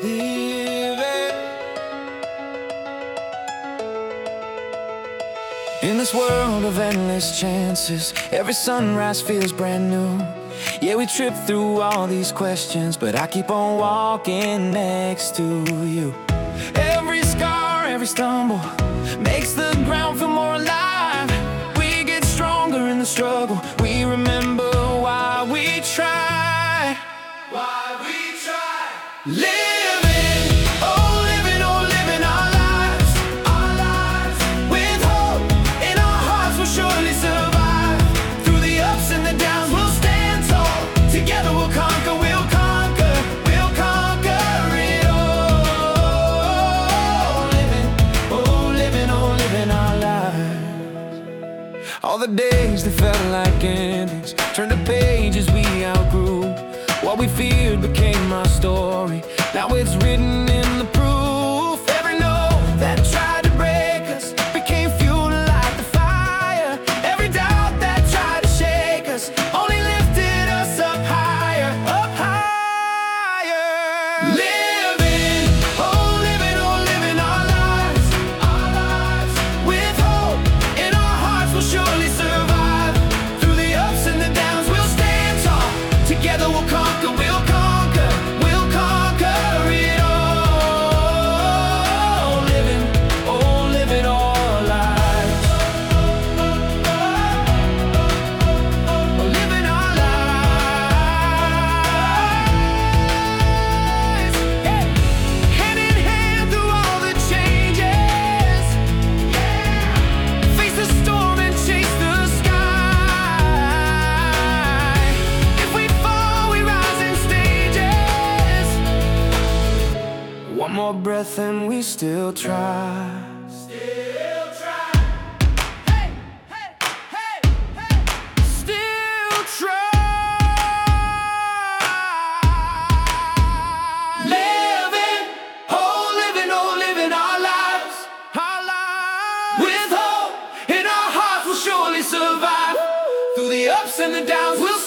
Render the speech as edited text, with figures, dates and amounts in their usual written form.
living. In this world of endless chances, every sunrise feels brand new. Yeah, we trip through all these questions, but I keep on walking next to you. Every scar, every stumble makes the ground feel more alive. We get stronger in the struggle. We remember why we try. Why we try. Living, oh living, oh living our lives. Our lives. With hope in our hearts we'll surely survive. Through the ups and the downs we'll stand tall. Together we'll conquer, we'll conquer, we'll conquer it all. Living, oh living, oh living our lives. All the days that felt like endings turned to pages we outgrew. What we feared became our story. Now it's written in the proof. Every note that tried to break us became fuel to light the fire. Every doubt that tried to shake us only lifted us up higher, up higher. Living, oh living, oh living our lives. Our lives. With hope in our hearts we'll surely survive. Through the ups and the downs we'll stand tall. Together we'll conquer, we'll conquer, we'll conquer it all. Living, oh living our lives. Oh, living our lives. Yeah. Hand in hand through all the changes. Yeah. Face the storm and chase the sky. If we fall, we rise in stages. One more breath and we still try. Still try. Hey, hey, hey, hey. Still try. Living, oh living our lives. Our lives. With hope in our hearts we'll surely survive. Through the ups and the downs we'll